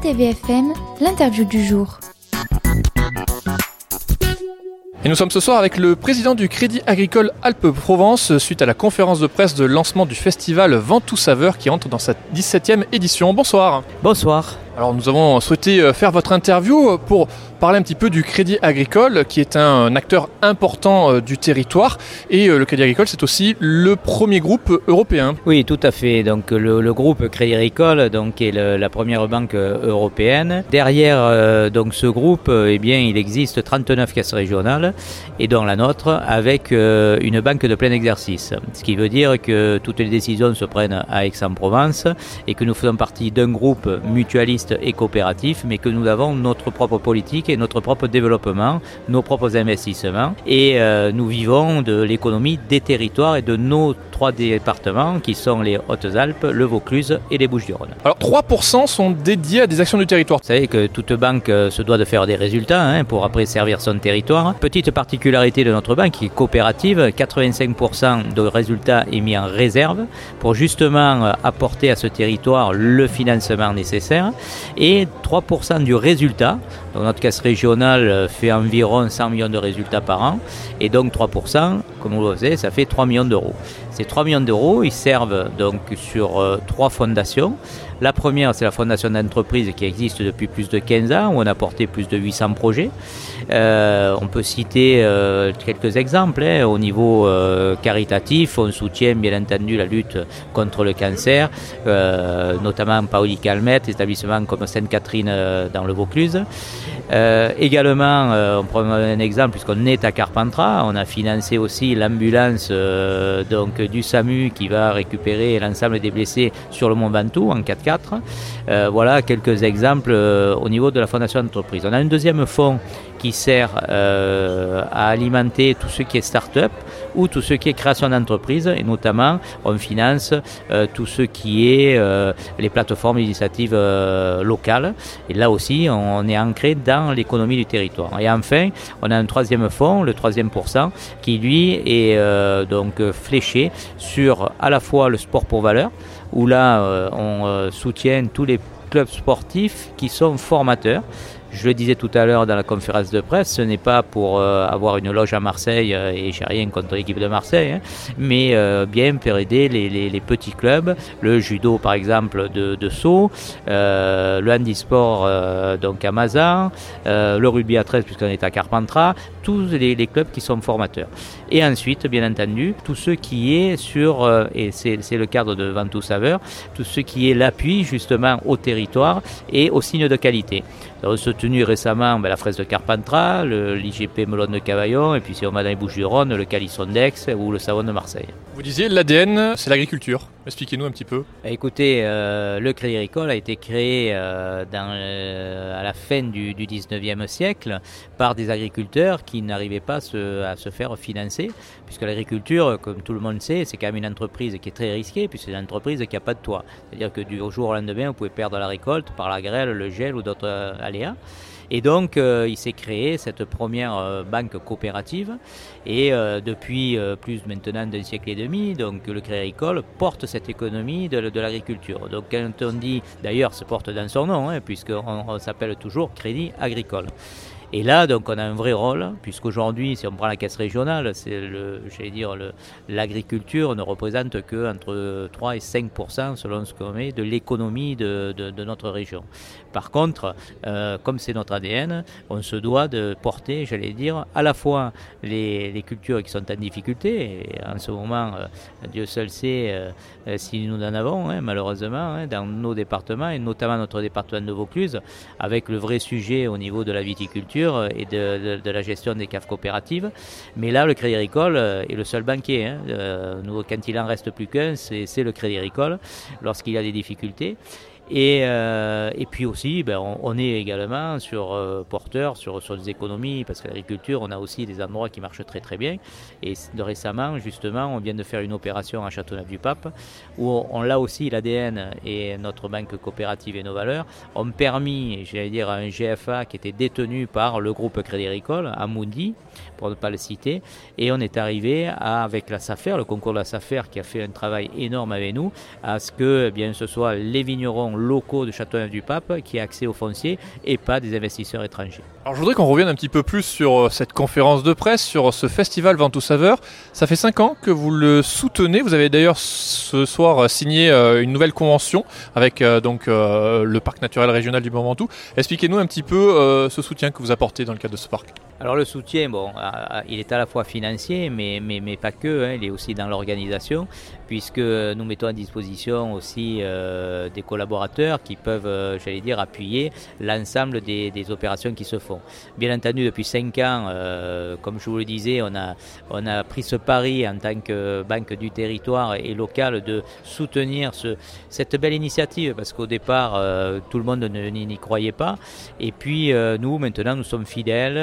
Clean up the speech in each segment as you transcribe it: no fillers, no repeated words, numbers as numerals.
RTVFM, l'interview du jour. Et nous sommes ce soir avec le président du Crédit Agricole Alpes-Provence suite à la conférence de presse de lancement du festival Ventoux Saveurs qui entre dans sa 17e édition. Bonsoir. Bonsoir. Alors nous avons souhaité faire votre interview pour parler un petit peu du Crédit Agricole qui est un acteur important du territoire et le Crédit Agricole c'est aussi le premier groupe européen. Oui, tout à fait. Donc le groupe Crédit Agricole donc, est la première banque européenne. Derrière donc, ce groupe, eh bien, il existe 39 caisses régionales et dont la nôtre avec une banque de plein exercice. Ce qui veut dire que toutes les décisions se prennent à Aix-en-Provence et que nous faisons partie d'un groupe mutualiste et coopératif, mais que nous avons notre propre politique et notre propre développement, nos propres investissements. Et nous vivons de l'économie des territoires et de nos 3 départements qui sont les Hautes-Alpes, le Vaucluse et les Bouches-du-Rhône. Alors 3% sont dédiés à des actions du territoire. Vous savez que toute banque se doit de faire des résultats pour après servir son territoire. Petite particularité de notre banque qui est coopérative, 85% de résultats est mis en réserve pour justement apporter à ce territoire le financement nécessaire. Et 3% du résultat, donc notre caisse régionale fait environ 100 millions de résultats par an, et donc 3%, comme vous le savez, ça fait 3 millions d'euros. Ces 3 millions d'euros, ils servent donc sur 3 fondations. La première, c'est la fondation d'entreprise qui existe depuis plus de 15 ans, où on a porté plus de 800 projets. On peut citer quelques exemples. Au niveau caritatif, on soutient bien entendu la lutte contre le cancer, notamment Paoli Calmette, établissements comme Sainte-Catherine dans le Vaucluse. Également, on prend un exemple, puisqu'on est à Carpentras, on a financé aussi l'ambulance donc, du SAMU qui va récupérer l'ensemble des blessés sur le Mont Ventoux en 4x4. Voilà quelques exemples au niveau de la fondation d'entreprise. On a un deuxième fonds qui sert à alimenter tout ce qui est start-up ou tout ce qui est création d'entreprise, et notamment on finance tout ce qui est les plateformes d'initiatives locales, et là aussi on est ancré dans l'économie du territoire. Et enfin on a un troisième fonds, le 3e%, qui lui est donc fléché sur à la fois le sport pour valeur, où là on soutient tous les clubs sportifs qui sont formateurs. Je le disais tout à l'heure dans la conférence de presse, ce n'est pas pour avoir une loge à Marseille, et j'ai rien contre l'équipe de Marseille, mais bien pour aider les petits clubs, le judo par exemple de Sceaux, le handisport donc à Mazan, le rugby à 13 puisqu'on est à Carpentras, tous les clubs qui sont formateurs. Et ensuite, bien entendu, tout ce qui est sur, et c'est le cadre de Ventoux Saveurs, tout ce qui est l'appui justement au territoire et aux signes de qualité. Nous avons soutenu récemment la fraise de Carpentras, l'IGP Melon de Cavaillon, et puis si on va dans les Bouches-du-Rhône, le Calisson d'Aix ou le savon de Marseille. Vous disiez l'ADN, c'est l'agriculture. Expliquez-nous un petit peu. Écoutez, le Crédit Agricole a été créé à la fin du 19e siècle par des agriculteurs qui n'arrivaient pas à se faire financer, puisque l'agriculture, comme tout le monde sait, c'est quand même une entreprise qui est très risquée, puisque c'est une entreprise qui n'a pas de toit. C'est-à-dire que du jour au lendemain, vous pouvez perdre la récolte par la grêle, le gel ou d'autres aléas. Et donc, il s'est créé cette première banque coopérative. Et depuis plus maintenant d'un siècle et demi, donc le Crédit Agricole porte cette économie de l'agriculture. Donc, quand on dit, d'ailleurs, se porte dans son nom, puisqu'on s'appelle toujours Crédit Agricole. Et là, donc, on a un vrai rôle, puisqu'aujourd'hui, si on prend la caisse régionale, l'agriculture ne représente qu'entre 3 et 5% selon ce qu'on met de l'économie de notre région. Par contre, comme c'est notre ADN, on se doit de porter, à la fois les cultures qui sont en difficulté, et en ce moment, Dieu seul sait si nous en avons, malheureusement, dans nos départements, et notamment notre département de Vaucluse, avec le vrai sujet au niveau de la viticulture et de la gestion des caves coopératives. Mais là, le Crédit Agricole est le seul banquier. Nous, quand il en reste plus qu'un, c'est le Crédit Agricole lorsqu'il y a des difficultés. Et puis aussi, on est également porteur sur des économies, parce que l'agriculture, on a aussi des endroits qui marchent très très bien. Et récemment, justement, on vient de faire une opération à Châteauneuf-du-Pape, où on l'a aussi, l'ADN et notre banque coopérative et nos valeurs ont permis, à un GFA qui était détenu par le groupe Crédit Agricole, Amundi, pour ne pas le citer, et on est arrivé avec la SAFER, le concours de la SAFER qui a fait un travail énorme avec nous, à ce que ce soit les vignerons habitants locaux de Châteauneuf-du-Pape qui aient accès au foncier et pas des investisseurs étrangers. Alors je voudrais qu'on revienne un petit peu plus sur cette conférence de presse, sur ce festival Vente aux saveurs. Ça fait 5 ans que vous le soutenez. Vous avez d'ailleurs ce soir signé une nouvelle convention avec le parc naturel régional du Mont-Ventoux. Expliquez-nous un petit peu ce soutien que vous apportez dans le cadre de ce parc. Alors le soutien, il est à la fois financier, mais pas que, il est aussi dans l'organisation, puisque nous mettons à disposition aussi des collaborateurs qui peuvent, appuyer l'ensemble des opérations qui se font. Bien entendu, depuis 5 ans, comme je vous le disais, on a pris ce pari en tant que banque du territoire et locale de soutenir cette belle initiative, parce qu'au départ, tout le monde n'y croyait pas. Et puis nous, maintenant, nous sommes fidèles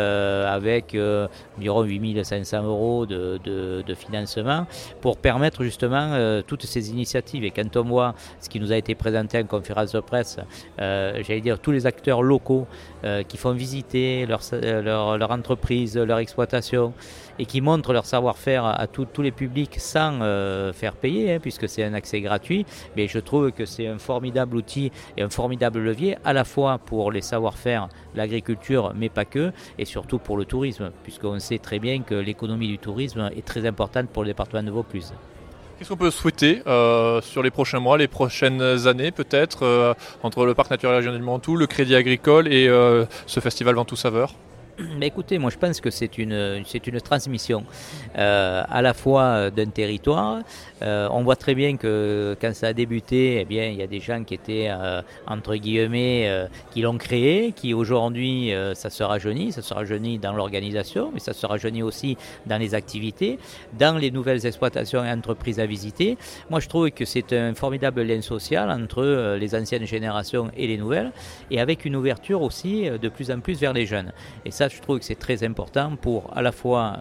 avec environ 8 500 € de financement pour permettre justement toutes ces initiatives. Et quand on voit ce qui nous a été présenté en conférence de presse, tous les acteurs locaux qui font visiter leur entreprise, leur exploitation et qui montrent leur savoir-faire à tous les publics sans faire payer, puisque c'est un accès gratuit, mais je trouve que c'est un formidable outil et un formidable levier à la fois pour les savoir-faire, l'agriculture, mais pas que, et surtout pour le tourisme, puisqu'on sait très bien que l'économie du tourisme est très importante pour le département de Vaucluse. Qu'est-ce qu'on peut souhaiter sur les prochains mois, les prochaines années peut-être, entre le parc naturel régional du Mont-Ventoux, le Crédit Agricole et ce festival Vente aux saveurs ? Mais écoutez, moi je pense que c'est une transmission à la fois d'un territoire. On voit très bien que quand ça a débuté, il y a des gens qui étaient entre guillemets qui l'ont créé, qui aujourd'hui ça se rajeunit dans l'organisation, mais ça se rajeunit aussi dans les activités, dans les nouvelles exploitations et entreprises à visiter. Moi je trouve que c'est un formidable lien social entre les anciennes générations et les nouvelles, et avec une ouverture aussi de plus en plus vers les jeunes. Et ça, je trouve que c'est très important pour à la fois,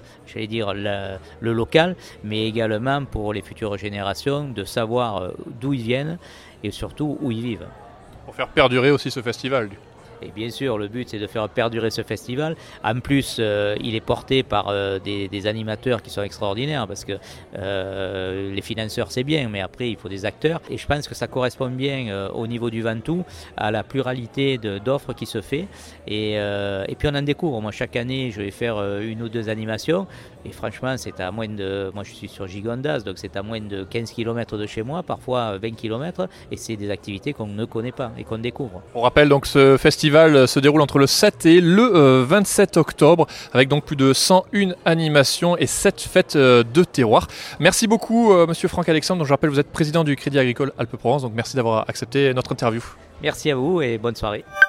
le local, mais également pour les futures générations de savoir d'où ils viennent et surtout où ils vivent. Pour faire perdurer aussi ce festival. Et bien sûr, le but c'est de faire perdurer ce festival. En plus, il est porté par des animateurs qui sont extraordinaires, parce que les financeurs c'est bien, mais après il faut des acteurs. Et je pense que ça correspond bien au niveau du Ventoux à la pluralité d'offres qui se fait. Et puis on en découvre. Moi chaque année je vais faire 1 ou 2 animations. Et franchement c'est à moins de... Moi je suis sur Gigondas, donc c'est à moins de 15 km de chez moi, parfois 20 km. Et c'est des activités qu'on ne connaît pas et qu'on découvre. On rappelle donc ce festival se déroule entre le 7 et le 27 octobre avec donc plus de 101 animations et 7 fêtes de terroir. Merci beaucoup monsieur Franck Alexandre, dont je rappelle vous êtes président du Crédit Agricole Alpes-Provence, donc merci d'avoir accepté notre interview. Merci à vous et bonne soirée.